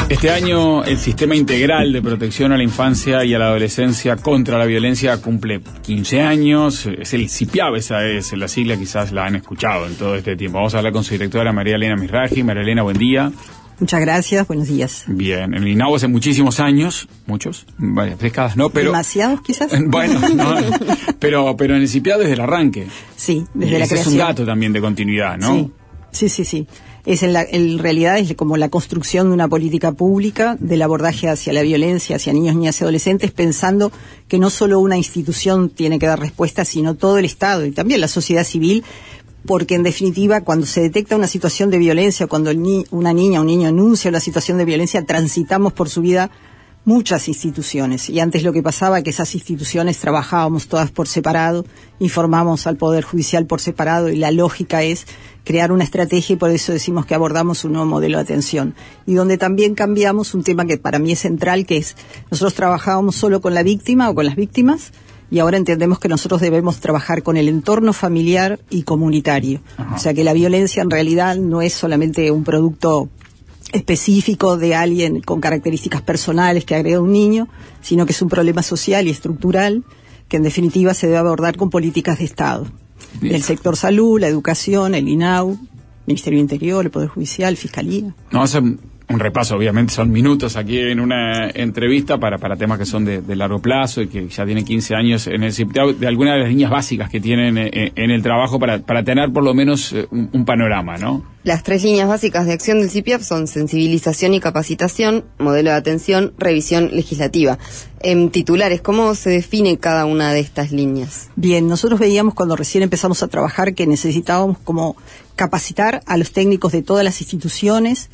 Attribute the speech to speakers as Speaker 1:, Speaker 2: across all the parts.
Speaker 1: Este año el Sistema Integral de Protección a la Infancia y a la Adolescencia contra la Violencia cumple 15 años. Es el CIPIAV, esa es la sigla, quizás la han escuchado en todo este tiempo. Vamos a hablar con su directora, María Elena Mizrahi. María Elena, buen día.
Speaker 2: Muchas gracias, buenos días.
Speaker 1: Bien, en el INAU hace muchísimos años, muchos, varias décadas, ¿no? Pero
Speaker 2: demasiados quizás.
Speaker 1: Bueno, no, pero en el CIPIAV desde el arranque.
Speaker 2: Sí, desde la creación.
Speaker 1: Es un dato también de continuidad, ¿no?
Speaker 2: Sí. Es en realidad es como la construcción de una política pública del abordaje hacia la violencia, hacia niños, niñas y adolescentes, pensando que no solo una institución tiene que dar respuesta, sino todo el Estado y también la sociedad civil, porque en definitiva cuando se detecta una situación de violencia, cuando una niña o un niño anuncia una situación de violencia, transitamos por su vida muchas instituciones, y antes lo que pasaba que esas instituciones trabajábamos todas por separado, informamos al Poder Judicial por separado, y la lógica es crear una estrategia, y por eso decimos que abordamos un nuevo modelo de atención, y donde también cambiamos un tema que para mí es central, que es, nosotros trabajábamos solo con la víctima o con las víctimas, y ahora entendemos que nosotros debemos trabajar con el entorno familiar y comunitario. Ajá. O sea que la violencia en realidad no es solamente un producto específico de alguien con características personales que agrega un niño, sino que es un problema social y estructural que en definitiva se debe abordar con políticas de Estado. Del sector salud, la educación, el INAU, Ministerio del Interior, el Poder Judicial, Fiscalía.
Speaker 1: No, hace un repaso, obviamente son minutos aquí en una entrevista para temas que son de largo plazo y que ya tienen 15 años en el CIPIAV, de algunas de las líneas básicas que tienen en el trabajo para tener por lo menos un panorama, ¿no?
Speaker 3: Las 3 líneas básicas de acción del CIPIAV son sensibilización y capacitación, modelo de atención, revisión legislativa. En titulares, ¿cómo se define cada una de estas líneas?
Speaker 2: Bien, nosotros veíamos cuando recién empezamos a trabajar que necesitábamos como capacitar a los técnicos de todas las instituciones,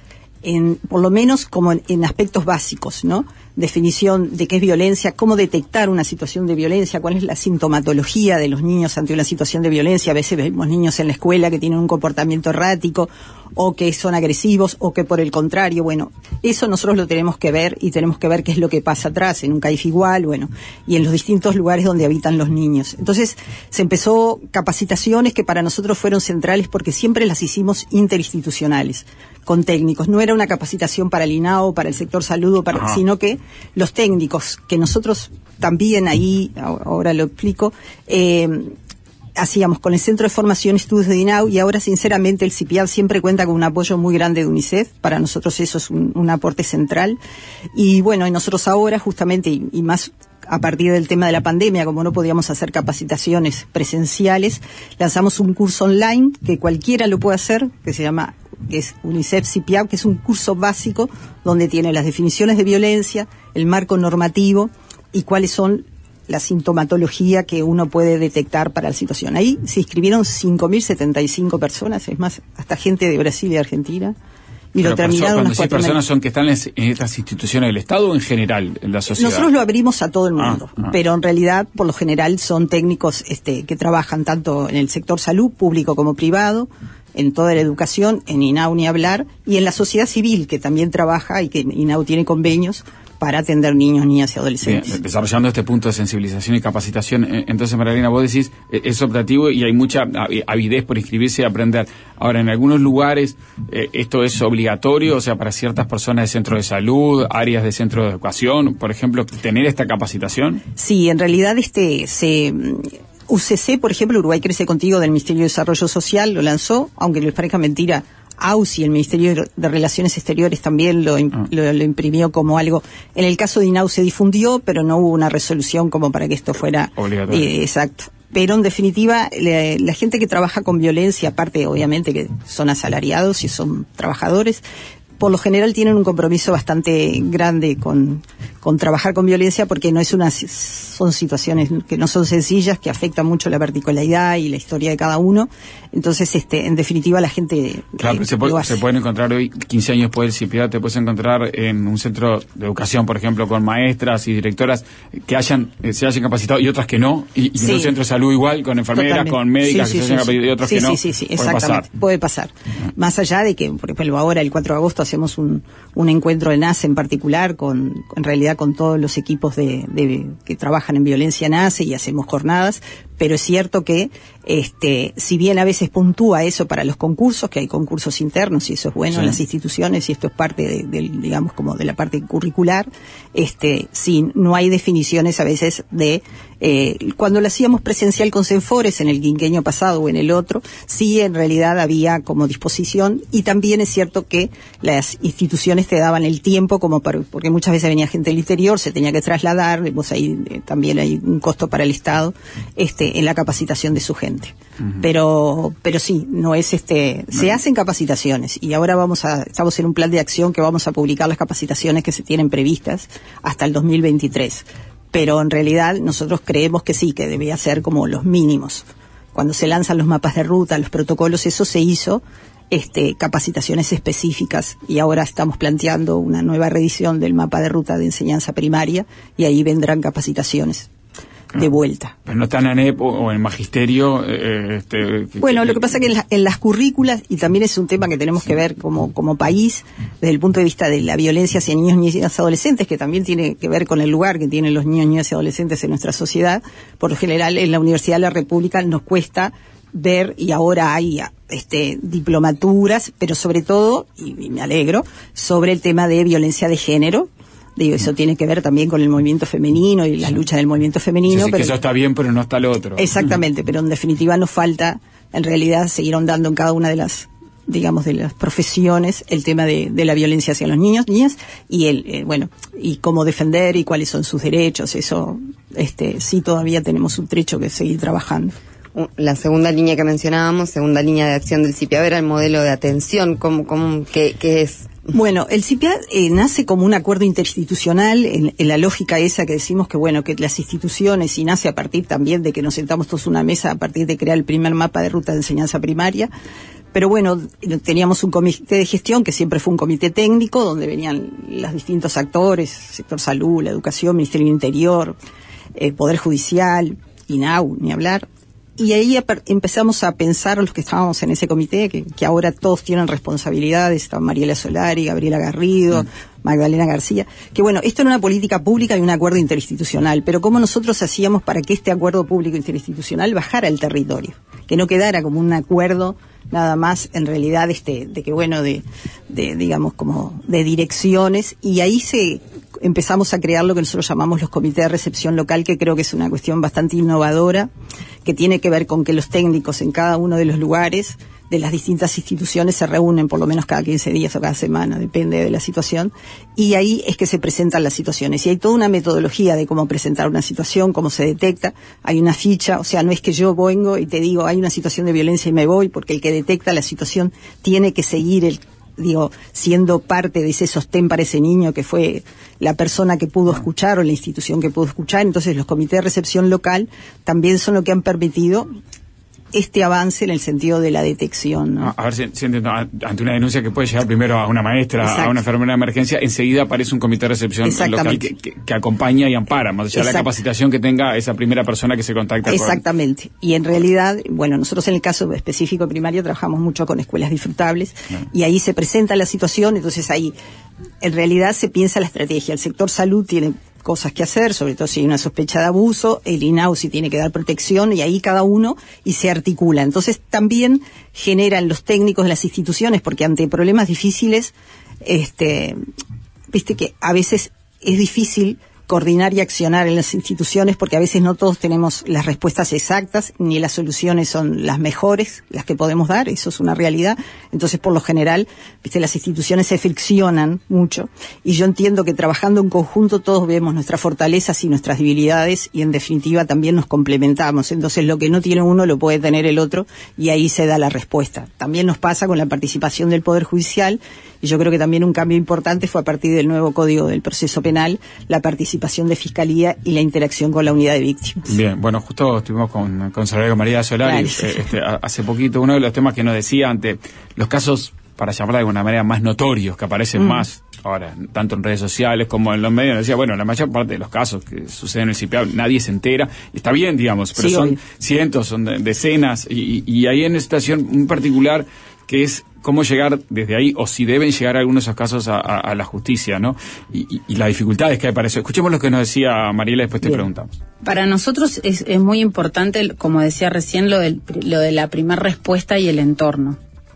Speaker 2: por lo menos como en aspectos básicos, ¿no? Definición de qué es violencia, cómo detectar una situación de violencia, cuál es la sintomatología de los niños ante una situación de violencia. A veces vemos niños en la escuela que tienen un comportamiento errático, o que son agresivos, o que por el contrario, bueno, eso nosotros lo tenemos que ver, y tenemos que ver qué es lo que pasa atrás, en un CAIF igual, bueno, y en los distintos lugares donde habitan los niños. Entonces, se empezó capacitaciones que para nosotros fueron centrales porque siempre las hicimos interinstitucionales, con técnicos. No era una capacitación para el INAO, para el sector salud, sino que los técnicos, que nosotros también ahí, ahora lo explico, hacíamos con el Centro de Formación y Estudios de INAU, y ahora sinceramente el CIPIAV siempre cuenta con un apoyo muy grande de UNICEF. Para nosotros eso es un aporte central, y bueno, y nosotros ahora justamente y más a partir del tema de la pandemia, como no podíamos hacer capacitaciones presenciales, lanzamos un curso online que cualquiera lo puede hacer, que es UNICEF CIPIAV, que es un curso básico donde tiene las definiciones de violencia, el marco normativo y cuáles son la sintomatología que uno puede detectar para la situación. Ahí se inscribieron 5.075 personas, es más, hasta gente de Brasil y Argentina. Y lo terminaron unas 4.000
Speaker 1: personas son que están en estas instituciones del Estado o en general en la sociedad.
Speaker 2: Nosotros lo abrimos a todo el mundo, pero en realidad por lo general son técnicos que trabajan tanto en el sector salud, público como privado, en toda la educación, en INAU ni hablar, y en la sociedad civil que también trabaja y que INAU tiene convenios para atender niños, niñas y adolescentes.
Speaker 1: Bien, desarrollando este punto de sensibilización y capacitación, entonces, María Elena, vos decís, es optativo y hay mucha avidez por inscribirse y aprender. Ahora, en algunos lugares esto es obligatorio, o sea, para ciertas personas de centro de salud, áreas de centro de educación, por ejemplo, tener esta capacitación.
Speaker 2: Sí, en realidad UCC, por ejemplo, Uruguay Crece Contigo, del Ministerio de Desarrollo Social, lo lanzó, aunque les parezca mentira. AUSI, el Ministerio de Relaciones Exteriores, también lo imprimió como algo. En el caso de INAU se difundió, pero no hubo una resolución como para que esto fuera obligatorio. Exacto. Pero en definitiva, la gente que trabaja con violencia, aparte obviamente que son asalariados y son trabajadores, por lo general tienen un compromiso bastante grande con trabajar con violencia, porque son situaciones que no son sencillas, que afectan mucho la particularidad y la historia de cada uno. Entonces, en definitiva, la gente...
Speaker 1: Claro, se pueden encontrar hoy, 15 años después del CIPIAV, te puedes encontrar en un centro de educación, por ejemplo, con maestras y directoras que se hayan capacitado y otras que no, y en un centro de salud igual, con enfermeras, totalmente, con médicas que se hayan capacitado y otras que no.
Speaker 2: Sí, exactamente, puede pasar. Más allá de que, por ejemplo, ahora el 4 de agosto hacemos un encuentro de NACE en particular, en realidad con todos los equipos que trabajan en violencia NACE, y hacemos jornadas, pero es cierto que si bien a veces puntúa eso para los concursos, que hay concursos internos y eso es bueno en las instituciones y esto es parte digamos como de la parte curricular, sí, no hay definiciones a veces de cuando lo hacíamos presencial con Senfores en el quinquenio pasado o en el otro, sí en realidad había como disposición y también es cierto que las instituciones te daban el tiempo como porque muchas veces venía gente del interior, se tenía que trasladar, pues ahí también hay un costo para el Estado en la capacitación de su gente. Pero sí, no es se hacen capacitaciones y ahora estamos en un plan de acción que vamos a publicar las capacitaciones que se tienen previstas hasta el 2023. Pero en realidad nosotros creemos que sí, que debía ser como los mínimos. Cuando se lanzan los mapas de ruta, los protocolos, eso se hizo, capacitaciones específicas y ahora estamos planteando una nueva reedición del mapa de ruta de enseñanza primaria y ahí vendrán capacitaciones de vuelta.
Speaker 1: Pero no está en ANEP o en magisterio.
Speaker 2: Bueno, lo que pasa es que en las currículas, y también es un tema que tenemos que ver como país, desde el punto de vista de la violencia hacia niños, niñas y adolescentes, que también tiene que ver con el lugar que tienen los niños, niñas y adolescentes en nuestra sociedad. Por lo general, en la Universidad de la República nos cuesta ver, y ahora hay diplomaturas, pero sobre todo, y me alegro, sobre el tema de violencia de género. Digo, eso tiene que ver también con el movimiento femenino y la lucha del movimiento femenino.
Speaker 1: Sí, pero que eso está bien, pero no está lo otro.
Speaker 2: Exactamente, pero en definitiva nos falta, en realidad, seguir ahondando en cada una de las, digamos, de las profesiones, el tema de la violencia hacia los niños, niñas, y y cómo defender y cuáles son sus derechos. Eso, sí todavía tenemos un trecho que seguir trabajando.
Speaker 3: La segunda línea que mencionábamos, segunda línea de acción del CIPIAB, era el modelo de atención, ¿qué es?
Speaker 2: Bueno, el CIPIAB nace como un acuerdo interinstitucional en la lógica esa que decimos que las instituciones, y nace a partir también de que nos sentamos todos en una mesa a partir de crear el primer mapa de ruta de enseñanza primaria. Pero bueno, teníamos un comité de gestión que siempre fue un comité técnico donde venían los distintos actores, sector salud, la educación, Ministerio del Interior, Poder Judicial, INAU, ni hablar. Y ahí empezamos a pensar los que estábamos en ese comité, que ahora todos tienen responsabilidades, está Mariela Solari, Gabriela Garrido, Magdalena García, que esto era una política pública y un acuerdo interinstitucional, pero ¿cómo nosotros hacíamos para que este acuerdo público interinstitucional bajara al territorio? Que no quedara como un acuerdo nada más, en realidad, digamos, como de direcciones, y ahí empezamos a crear lo que nosotros llamamos los comités de recepción local, que creo que es una cuestión bastante innovadora, que tiene que ver con que los técnicos en cada uno de los lugares de las distintas instituciones se reúnen por lo menos cada 15 días o cada semana, depende de la situación, y ahí es que se presentan las situaciones. Y hay toda una metodología de cómo presentar una situación, cómo se detecta, hay una ficha, o sea, no es que yo vengo y te digo, hay una situación de violencia y me voy, porque el que detecta la situación tiene que seguir siendo parte de ese sostén para ese niño que fue la persona que pudo escuchar o la institución que pudo escuchar. Entonces los comités de recepción local también son lo que han permitido este avance en el sentido de la detección, ¿no?
Speaker 1: A ver si entiendo, ante una denuncia que puede llegar primero a una maestra, exacto, a una enfermera de emergencia, enseguida aparece un comité de recepción local que acompaña y ampara, más allá de la capacitación que tenga esa primera persona que se contacta con...
Speaker 2: Exactamente. Y en realidad, nosotros en el caso específico primario trabajamos mucho con escuelas disfrutables, y ahí se presenta la situación, entonces ahí en realidad se piensa la estrategia. El sector salud tiene cosas que hacer, sobre todo si hay una sospecha de abuso, el INAU sí tiene que dar protección, y ahí cada uno y se articula. Entonces también generan los técnicos de las instituciones, porque ante problemas difíciles, viste que a veces es difícil coordinar y accionar en las instituciones, porque a veces no todos tenemos las respuestas exactas, ni las soluciones son las mejores, las que podemos dar, eso es una realidad. Entonces, por lo general, las instituciones se friccionan mucho, y yo entiendo que trabajando en conjunto todos vemos nuestras fortalezas y nuestras debilidades, y en definitiva también nos complementamos. Entonces, lo que no tiene uno lo puede tener el otro, y ahí se da la respuesta. También nos pasa con la participación del Poder Judicial, y yo creo que también un cambio importante fue a partir del nuevo Código del Proceso Penal, la participación de Fiscalía y la interacción con la unidad de víctimas.
Speaker 1: Bien, justo estuvimos con Salario María Solari hace poquito. Uno de los temas que nos decía ante los casos, para llamarla de alguna manera, más notorios, que aparecen más ahora, tanto en redes sociales como en los medios, decía, la mayor parte de los casos que suceden en el CIPIAB nadie se entera, está bien, digamos, pero sí, son cientos, son decenas, y ahí en una situación muy particular que es cómo llegar desde ahí, o si deben llegar algunos de esos casos a la justicia, ¿no? Y las dificultades que hay para eso. Escuchemos lo que nos decía Mariela, después te preguntamos.
Speaker 4: Para nosotros es muy importante, como decía recién, lo de la primera respuesta y el entorno.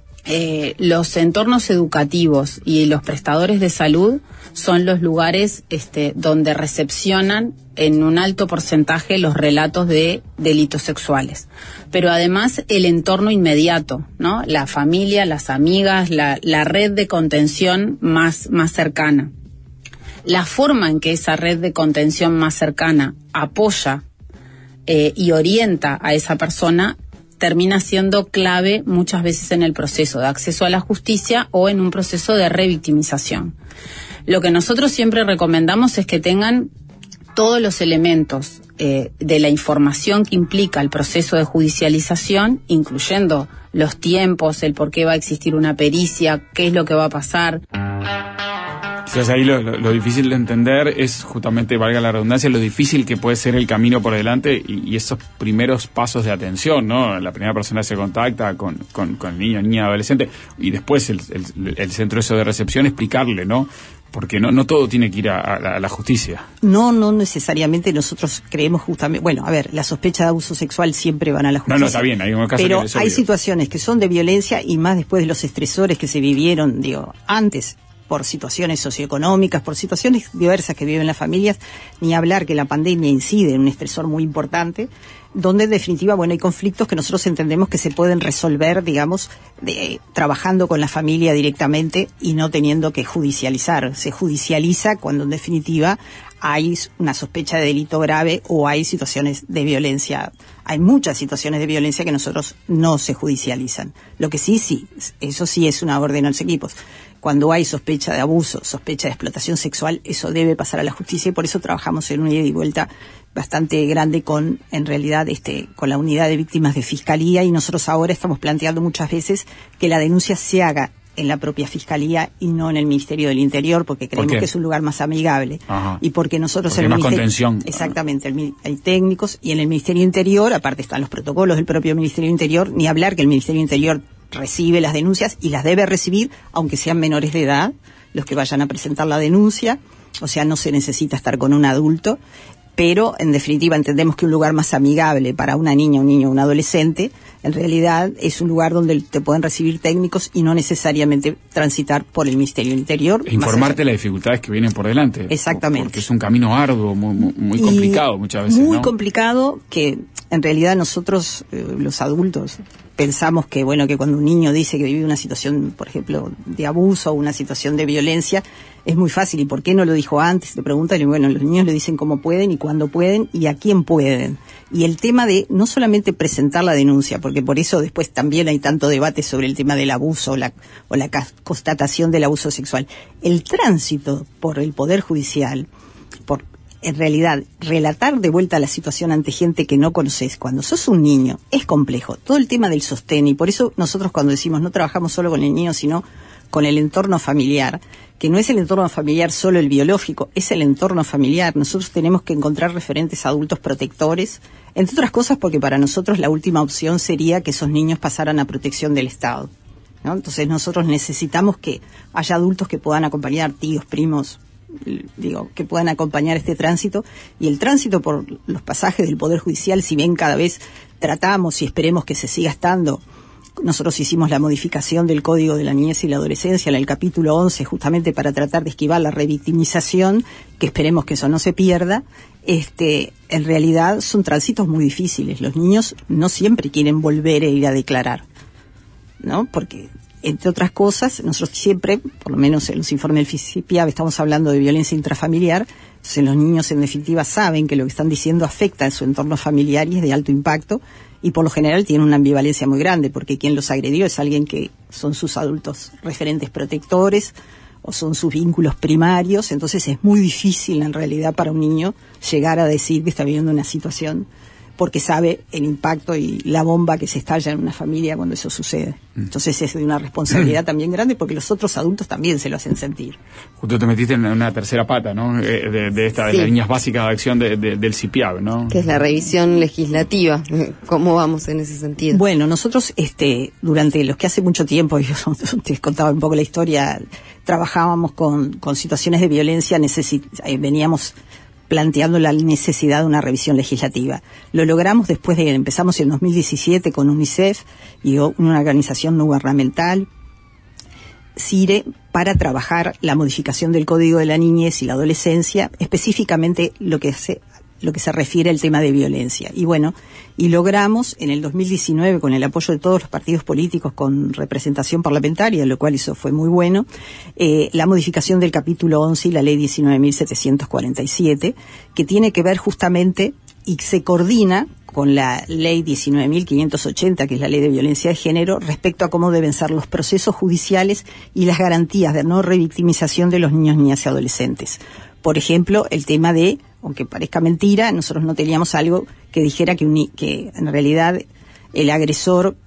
Speaker 4: Los entornos educativos y los prestadores de salud son los lugares donde recepcionan en un alto porcentaje los relatos de delitos sexuales. Pero además el entorno inmediato, ¿no? La familia, las amigas, la red de contención más cercana. La forma en que esa red de contención más cercana apoya y orienta a esa persona termina siendo clave muchas veces en el proceso de acceso a la justicia o en un proceso de revictimización. Lo que nosotros siempre recomendamos es que tengan todos los elementos de la información que implica el proceso de judicialización, incluyendo los tiempos, el por qué va a existir una pericia, qué es lo que va a pasar.
Speaker 1: Entonces ahí lo difícil de entender es justamente, valga la redundancia, lo difícil que puede ser el camino por delante y esos primeros pasos de atención, ¿no? La primera persona se contacta con el niño, niña, adolescente, y después el centro eso de recepción explicarle, ¿no? Porque no todo tiene que ir a la justicia.
Speaker 2: No necesariamente. Nosotros creemos justamente, bueno, a ver, la sospecha de abuso sexual siempre van a la justicia.
Speaker 1: No, está bien, hay un caso
Speaker 2: pero
Speaker 1: que es
Speaker 2: hay
Speaker 1: obvio.
Speaker 2: situaciones que son de violencia y más después de los estresores que se vivieron, antes, por situaciones socioeconómicas, por situaciones diversas que viven las familias, ni hablar que la pandemia incide en un estresor muy importante, donde en definitiva, hay conflictos que nosotros entendemos que se pueden resolver, trabajando con la familia directamente y no teniendo que judicializar. Se judicializa cuando en definitiva hay una sospecha de delito grave o hay situaciones de violencia. Hay muchas situaciones de violencia que nosotros no se judicializan. Lo que sí, eso sí es una orden a los equipos. Cuando hay sospecha de abuso, sospecha de explotación sexual, eso debe pasar a la justicia y por eso trabajamos en una ida y vuelta bastante grande con la unidad de víctimas de fiscalía, y nosotros ahora estamos planteando muchas veces que la denuncia se haga en la propia fiscalía y no en el Ministerio del Interior, porque creemos que es un lugar más amigable.
Speaker 1: Ajá.
Speaker 2: Y porque nosotros
Speaker 1: porque más contención.
Speaker 2: Exactamente, hay técnicos, y en el Ministerio Interior, aparte están los protocolos del propio Ministerio Interior, ni hablar que el Ministerio Interior recibe las denuncias y las debe recibir, aunque sean menores de edad, los que vayan a presentar la denuncia, o sea, no se necesita estar con un adulto, pero en definitiva entendemos que un lugar más amigable para una niña, un niño, un adolescente, en realidad es un lugar donde te pueden recibir técnicos y no necesariamente transitar por el Ministerio Interior.
Speaker 1: E informarte de las dificultades que vienen por delante.
Speaker 2: Exactamente.
Speaker 1: Porque es un camino arduo, muy complicado muchas veces,
Speaker 2: muy
Speaker 1: ¿no?
Speaker 2: complicado, que en realidad nosotros, los adultos, pensamos que cuando un niño dice que vive una situación, por ejemplo, de abuso o una situación de violencia, es muy fácil. ¿Y por qué no lo dijo antes? Te preguntan, y los niños le dicen cómo pueden y cuándo pueden y a quién pueden. Y el tema de no solamente presentar la denuncia, porque por eso después también hay tanto debate sobre el tema del abuso o la constatación del abuso sexual. El tránsito por el Poder Judicial, en realidad, relatar de vuelta la situación ante gente que no conoces cuando sos un niño es complejo. Todo el tema del sostén, y por eso nosotros cuando decimos no trabajamos solo con el niño, sino con el entorno familiar, que no es el entorno familiar solo el biológico, es el entorno familiar. Nosotros tenemos que encontrar referentes adultos protectores, entre otras cosas porque para nosotros la última opción sería que esos niños pasaran a protección del Estado, ¿no? Entonces nosotros necesitamos que haya adultos que puedan acompañar, tíos, primos, que puedan acompañar este tránsito, y el tránsito por los pasajes del Poder Judicial, si bien cada vez tratamos y esperemos que se siga estando. Nosotros hicimos la modificación del Código de la Niñez y la Adolescencia en el capítulo 11 justamente para tratar de esquivar la revictimización, que esperemos que eso no se pierda. En realidad son tránsitos muy difíciles. Los niños no siempre quieren volver a ir a declarar, ¿no? Porque entre otras cosas, nosotros siempre, por lo menos en los informes del CIPIAB, estamos hablando de violencia intrafamiliar. Entonces los niños en definitiva saben que lo que están diciendo afecta a su entorno familiar y es de alto impacto, y por lo general tienen una ambivalencia muy grande, porque quien los agredió es alguien que son sus adultos referentes protectores o son sus vínculos primarios. Entonces es muy difícil en realidad para un niño llegar a decir que está viviendo una situación porque sabe el impacto y la bomba que se estalla en una familia cuando eso sucede. Entonces es de una responsabilidad también grande, porque los otros adultos también se lo hacen sentir.
Speaker 1: Justo te metiste en una tercera pata, ¿no? De esta,
Speaker 3: Sí.
Speaker 1: de las líneas básicas de acción del CIPIAB, ¿no?
Speaker 3: Que es la revisión legislativa. ¿Cómo vamos en ese sentido?
Speaker 2: Bueno, nosotros durante los que hace mucho tiempo, yo te contaba un poco la historia, trabajábamos con situaciones de violencia, veníamos planteando la necesidad de una revisión legislativa. Lo logramos empezamos en 2017 con UNICEF y una organización no gubernamental, CIRE, para trabajar la modificación del Código de la Niñez y la Adolescencia, específicamente lo que se refiere al tema de violencia. Y logramos en el 2019, con el apoyo de todos los partidos políticos con representación parlamentaria, lo cual eso fue muy bueno, la modificación del capítulo 11 y la ley 19.747, que tiene que ver justamente y se coordina con la ley 19.580, que es la ley de violencia de género, respecto a cómo deben ser los procesos judiciales y las garantías de no revictimización de los niños, niñas y adolescentes. Por ejemplo, el tema de, aunque parezca mentira, nosotros no teníamos algo que dijera que en realidad el agresor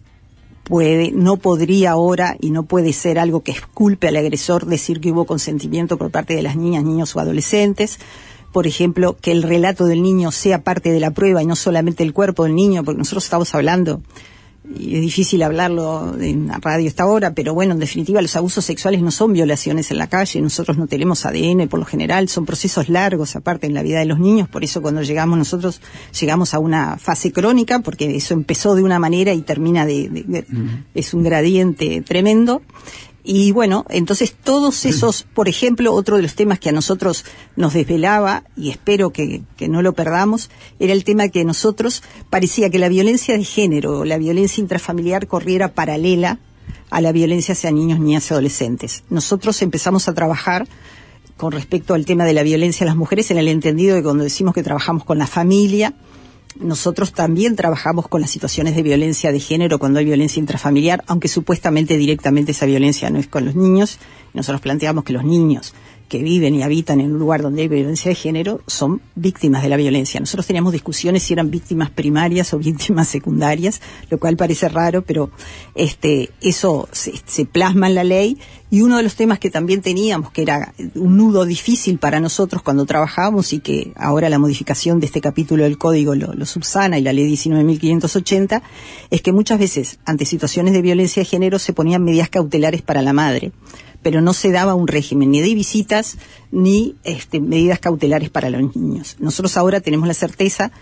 Speaker 2: no podría ahora y no puede ser algo que exculpe al agresor decir que hubo consentimiento por parte de las niñas, niños o adolescentes. Por ejemplo, que el relato del niño sea parte de la prueba y no solamente el cuerpo del niño, porque nosotros estamos hablando, y es difícil hablarlo en la radio esta hora, pero bueno, en definitiva los abusos sexuales no son violaciones en la calle, nosotros no tenemos ADN por lo general, son procesos largos aparte en la vida de los niños, por eso cuando nosotros llegamos a una fase crónica, porque eso empezó de una manera y termina es un gradiente tremendo. Y bueno, entonces todos esos, por ejemplo, otro de los temas que a nosotros nos desvelaba, y espero que no lo perdamos, era el tema que a nosotros parecía que la violencia de género o la violencia intrafamiliar corriera paralela a la violencia hacia niños, niñas y adolescentes. Nosotros empezamos a trabajar con respecto al tema de la violencia a las mujeres en el entendido de cuando decimos que trabajamos con la familia, nosotros también trabajamos con las situaciones de violencia de género cuando hay violencia intrafamiliar, aunque supuestamente directamente esa violencia no es con los niños. Nosotros planteamos que los niños que viven y habitan en un lugar donde hay violencia de género son víctimas de la violencia. Nosotros teníamos discusiones si eran víctimas primarias o víctimas secundarias, lo cual parece raro, pero eso se plasma en la ley. Y uno de los temas que también teníamos, que era un nudo difícil para nosotros cuando trabajábamos y que ahora la modificación de este capítulo del Código lo subsana y la ley 19.580, es que muchas veces ante situaciones de violencia de género se ponían medidas cautelares para la madre, pero no se daba un régimen ni de visitas ni medidas cautelares para los niños. Nosotros ahora tenemos la certeza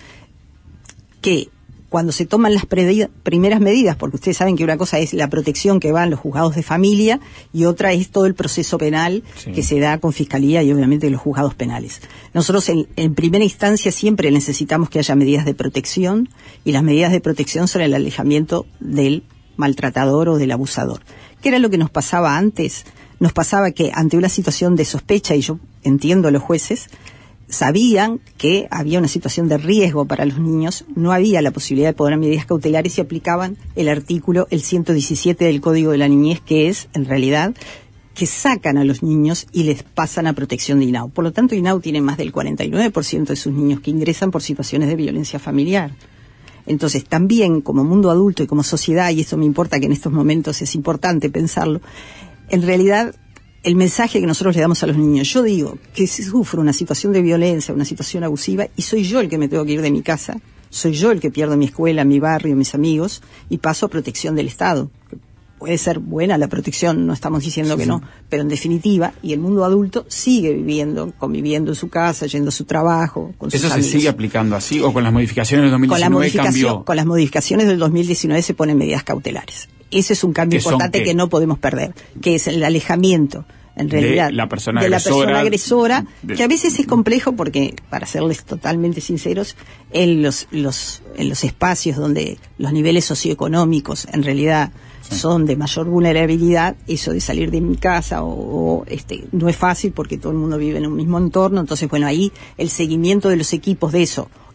Speaker 2: que cuando se toman las primeras medidas, porque ustedes saben que una cosa es la protección que va en los juzgados de familia y otra es todo el proceso penal que se da con Fiscalía y obviamente los juzgados penales. Nosotros en primera instancia siempre necesitamos que haya medidas de protección, y las medidas de protección son el alejamiento del maltratador o del abusador. ¿Qué era lo que nos pasaba antes? Nos pasaba que ante una situación de sospecha, y yo entiendo a los jueces, sabían que había una situación de riesgo para los niños, no había la posibilidad de poner medidas cautelares y aplicaban el artículo 117 del Código de la Niñez, que es, en realidad, que sacan a los niños y les pasan a protección de INAU. Por lo tanto, INAU tiene más del 49% de sus niños que ingresan por situaciones de violencia familiar. Entonces, también como mundo adulto y como sociedad, y esto me importa que en estos momentos es importante pensarlo, en realidad el mensaje que nosotros le damos a los niños, yo digo que si sufro una situación de violencia, una situación abusiva, y soy yo el que me tengo que ir de mi casa, soy yo el que pierdo mi escuela, mi barrio, mis amigos, y paso a protección del Estado. Puede ser buena la protección, no estamos diciendo que no, pero en definitiva, y el mundo adulto sigue conviviendo en su casa, yendo a su trabajo, con sus amigos.
Speaker 1: ¿Eso se sigue aplicando así o con las modificaciones del 2019 cambió?
Speaker 2: Con las modificaciones del 2019 se ponen medidas cautelares. Ese es un cambio importante que no podemos perder, que es el alejamiento, en realidad,
Speaker 1: de la persona
Speaker 2: agresora, que a veces es complejo porque, para serles totalmente sinceros, en los espacios donde los niveles socioeconómicos en realidad son de mayor vulnerabilidad, eso de salir de mi casa no es fácil porque todo el mundo vive en un mismo entorno. Entonces, bueno, ahí el seguimiento de los equipos de eso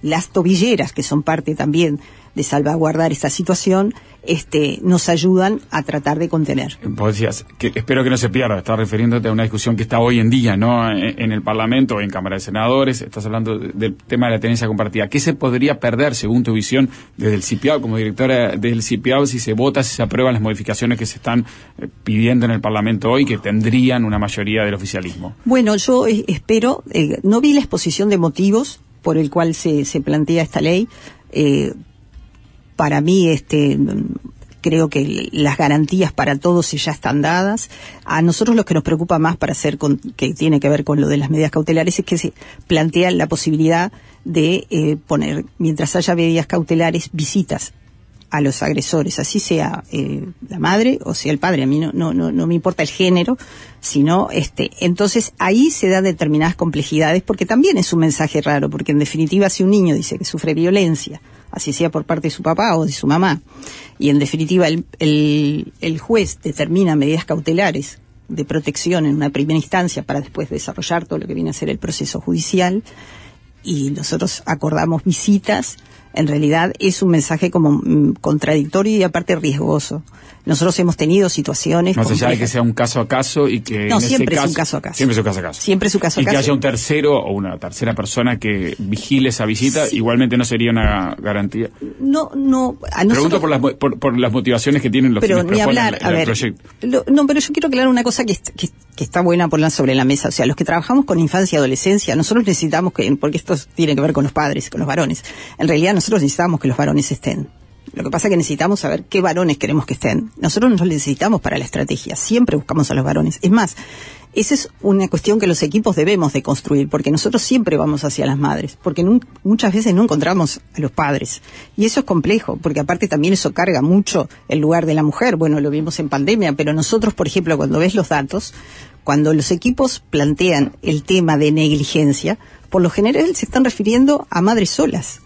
Speaker 2: las tobilleras, que son parte también de salvaguardar esta situación, nos ayudan a tratar de contener.
Speaker 1: Vos decías, que espero que no se pierda, estás refiriéndote a una discusión que está hoy en día, ¿no? En el Parlamento, en Cámara de Senadores, estás hablando del tema de la tenencia compartida. ¿Qué se podría perder, según tu visión, desde el CIPIAB, como directora del CIPIAB, si se vota, si se aprueban las modificaciones que se están pidiendo en el Parlamento hoy, que tendrían una mayoría del oficialismo?
Speaker 2: Bueno, yo espero, no vi la exposición de motivos por el cual se plantea esta ley. Para mí, creo que las garantías para todos ya están dadas. A nosotros lo que nos preocupa más que tiene que ver con lo de las medidas cautelares, es que se plantea la posibilidad de poner, mientras haya medidas cautelares, visitas a los agresores, así sea la madre o sea el padre. A mí no me importa el género, sino entonces ahí se dan determinadas complejidades, porque también es un mensaje raro, porque en definitiva, si un niño dice que sufre violencia, así sea por parte de su papá o de su mamá, y en definitiva el juez determina medidas cautelares de protección en una primera instancia para después desarrollar todo lo que viene a ser el proceso judicial, y nosotros acordamos visitas, en realidad es un mensaje como contradictorio y aparte riesgoso. Nosotros hemos tenido situaciones
Speaker 1: más allá de que sea un caso a caso y que
Speaker 2: no,
Speaker 1: en
Speaker 2: siempre
Speaker 1: ese caso,
Speaker 2: es un caso a caso.
Speaker 1: Siempre es un caso a caso.
Speaker 2: Siempre es un caso a
Speaker 1: y
Speaker 2: caso.
Speaker 1: que haya un tercero o una tercera persona que vigile esa visita,
Speaker 2: sí.
Speaker 1: Igualmente no sería una garantía.
Speaker 2: No, a nosotros...
Speaker 1: Pregunto por las motivaciones que tienen los
Speaker 2: pero
Speaker 1: quienes
Speaker 2: ni
Speaker 1: proponen
Speaker 2: hablar,
Speaker 1: el proyecto.
Speaker 2: No, pero yo quiero aclarar una cosa que está buena ponerla sobre la mesa. O sea, los que trabajamos con infancia y adolescencia, nosotros necesitamos porque esto tiene que ver con los padres, con los varones. En realidad nosotros necesitamos que los varones estén. Lo que pasa es que necesitamos saber qué varones queremos que estén. Nosotros no los necesitamos para la estrategia, siempre buscamos a los varones. Es más, esa es una cuestión que los equipos debemos de construir, porque nosotros siempre vamos hacia las madres, porque muchas veces no encontramos a los padres. Y eso es complejo, porque aparte también eso carga mucho el lugar de la mujer. Bueno, lo vimos en pandemia, pero nosotros, por ejemplo, cuando ves los datos, cuando los equipos plantean el tema de negligencia, por lo general se están refiriendo a madres solas.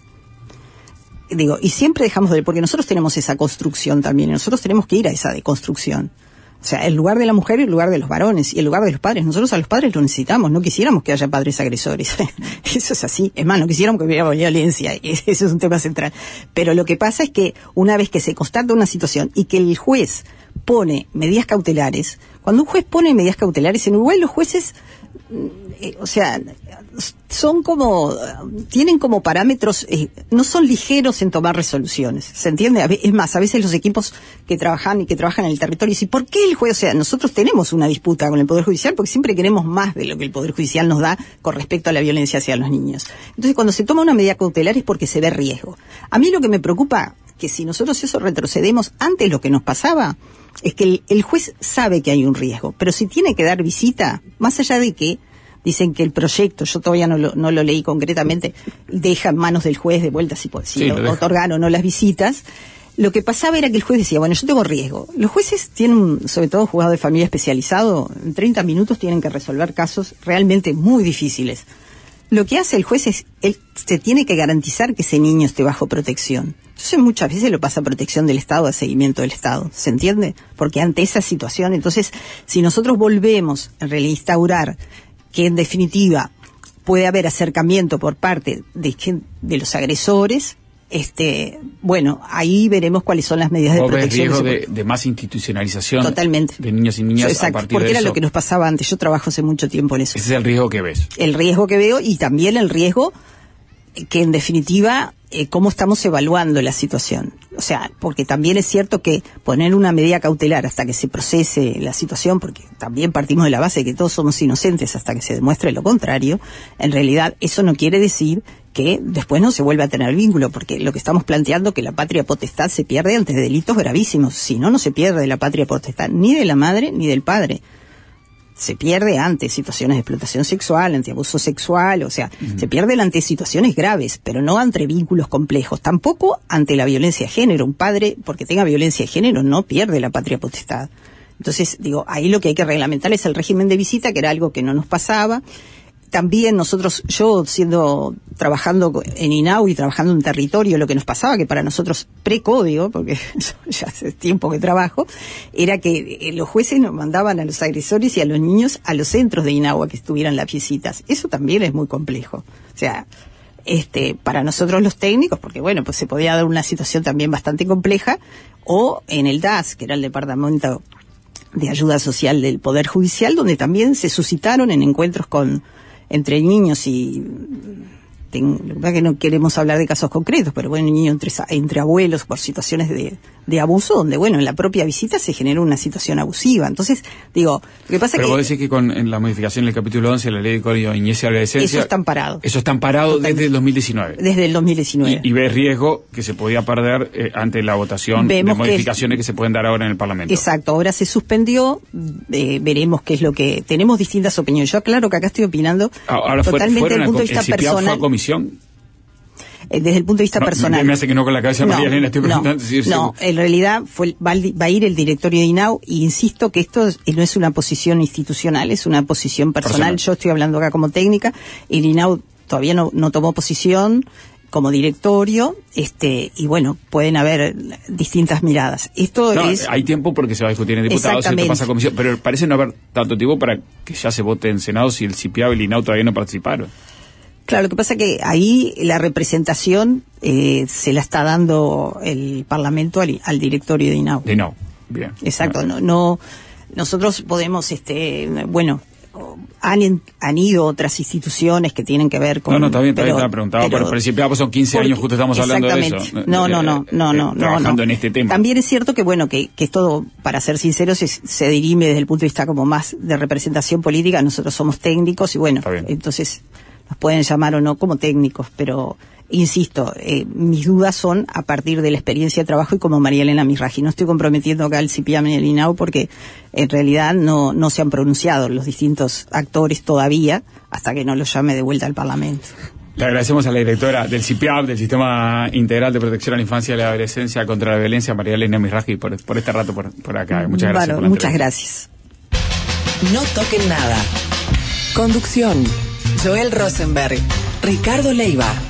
Speaker 2: Y siempre dejamos porque nosotros tenemos esa construcción también, y nosotros tenemos que ir a esa deconstrucción. O sea, el lugar de la mujer y el lugar de los varones, y el lugar de los padres. Nosotros a los padres los necesitamos, no quisiéramos que haya padres agresores. Eso es así. Es más, no quisiéramos que hubiera violencia, ese es un tema central. Pero lo que pasa es que una vez que se constata una situación y que el juez pone medidas cautelares, cuando un juez pone medidas cautelares, en Uruguay los jueces, son tienen como parámetros, no son ligeros en tomar resoluciones, ¿se entiende? Es más, a veces los equipos que trabajan en el territorio dicen, ¿por qué el juez? O sea, nosotros tenemos una disputa con el Poder Judicial porque siempre queremos más de lo que el Poder Judicial nos da con respecto a la violencia hacia los niños. Entonces, cuando se toma una medida cautelar es porque se ve riesgo. A mí lo que me preocupa, que si nosotros eso retrocedemos, antes lo que nos pasaba, es que el juez sabe que hay un riesgo, pero si tiene que dar visita, más allá de que dicen que el proyecto, yo todavía no lo leí concretamente, deja en manos del juez de vuelta si otorgan o no las visitas. Lo que pasaba era que el juez decía, bueno, yo tengo riesgo. Los jueces tienen, sobre todo juzgado de familia especializado, en 30 minutos tienen que resolver casos realmente muy difíciles. Lo que hace el juez es, él se tiene que garantizar que ese niño esté bajo protección. Entonces muchas veces lo pasa a protección del Estado, a seguimiento del Estado, ¿se entiende? Porque ante esa situación, entonces, si nosotros volvemos a reinstaurar que en definitiva puede haber acercamiento por parte de los agresores, bueno, ahí veremos cuáles son las medidas de protección.
Speaker 1: ¿Ves riesgo de más institucionalización?
Speaker 2: Totalmente.
Speaker 1: De niños y niñas?
Speaker 2: Exacto,
Speaker 1: a partir
Speaker 2: porque
Speaker 1: de
Speaker 2: era
Speaker 1: eso?
Speaker 2: lo que nos pasaba antes. Yo trabajo hace mucho tiempo en eso.
Speaker 1: Ese es el riesgo que ves.
Speaker 2: El riesgo que veo, y también el riesgo que en definitiva cómo estamos evaluando la situación. O sea, porque también es cierto que poner una medida cautelar hasta que se procese la situación, porque también partimos de la base de que todos somos inocentes hasta que se demuestre lo contrario, en realidad eso no quiere decir que después no se vuelva a tener vínculo, porque lo que estamos planteando es que la patria potestad se pierde ante delitos gravísimos. Si no, no se pierde la patria potestad ni de la madre ni del padre. Se pierde ante situaciones de explotación sexual, ante abuso sexual, o sea, se pierde ante situaciones graves, pero no ante vínculos complejos, tampoco ante la violencia de género. Un padre, porque tenga violencia de género, no pierde la patria potestad. Entonces, ahí lo que hay que reglamentar es el régimen de visita, que era algo que no nos pasaba. También nosotros, trabajando en INAU y trabajando en territorio, lo que nos pasaba, que para nosotros precódigo, porque ya hace tiempo que trabajo, era que los jueces nos mandaban a los agresores y a los niños a los centros de INAU a que estuvieran las visitas. Eso también es muy complejo. O sea, para nosotros los técnicos, porque bueno, pues se podía dar una situación también bastante compleja, o en el DAS, que era el Departamento de Ayuda Social del Poder Judicial, donde también se suscitaron en encuentros entre niños y... La verdad que no queremos hablar de casos concretos, pero bueno, niños entre abuelos por situaciones de abuso, donde bueno, en la propia visita se generó una situación abusiva. Entonces, digo, lo que pasa
Speaker 1: pero
Speaker 2: que...
Speaker 1: vos decís que en la modificación del capítulo 11 de la Ley de Código de Niñez y Adolescencia...
Speaker 2: Eso están parados.
Speaker 1: Eso están parados desde el 2019.
Speaker 2: Desde el 2019.
Speaker 1: Y ves riesgo que se podía perder ante la votación de modificaciones que se pueden dar ahora en el Parlamento.
Speaker 2: Exacto, ahora se suspendió, veremos qué es lo que... Tenemos distintas opiniones. Yo aclaro que acá estoy opinando
Speaker 1: ahora
Speaker 2: totalmente desde el punto de vista personal. Desde el punto de vista personal.
Speaker 1: Me hace que no con la cabeza María Elena, estoy preguntando.
Speaker 2: No, en realidad va a ir el directorio de INAU, y insisto que esto no es una posición institucional, es una posición personal. Yo estoy hablando acá como técnica, el INAU todavía no tomó posición como directorio, y bueno, pueden haber distintas miradas.
Speaker 1: Hay tiempo porque se va a discutir en diputados, esto pasa a comisión, pero parece no haber tanto tiempo para que ya se vote en Senado si el CIPIAB y el INAU todavía no participaron.
Speaker 2: Claro, lo que pasa es que ahí la representación se la está dando el Parlamento al directorio de INAU.
Speaker 1: De INAU, bien.
Speaker 2: Exacto, no nosotros podemos, han ido otras instituciones que tienen que ver con...
Speaker 1: No, está bien, te preguntaba, pero el CIPIAB son 15 años, justo estamos hablando de eso.
Speaker 2: No.
Speaker 1: Trabajando en este tema.
Speaker 2: También es cierto que, bueno, que esto, para ser sinceros, se dirime desde el punto de vista como más de representación política. Nosotros somos técnicos y bueno, entonces... Nos pueden llamar o no como técnicos, pero insisto, mis dudas son a partir de la experiencia de trabajo y como María Elena Mizrahi. No estoy comprometiendo acá al CIPIAB ni al INAU porque en realidad no se han pronunciado los distintos actores todavía hasta que no los llame de vuelta al Parlamento.
Speaker 1: Le agradecemos a la directora del CIPIAB, del Sistema Integral de Protección a la Infancia y la Adolescencia contra la Violencia, María Elena Mizrahi, por este rato por acá. Muchas gracias.
Speaker 2: Bueno, muchas gracias.
Speaker 5: No toquen nada. Conducción: Joel Rosenberg, Ricardo Leiva.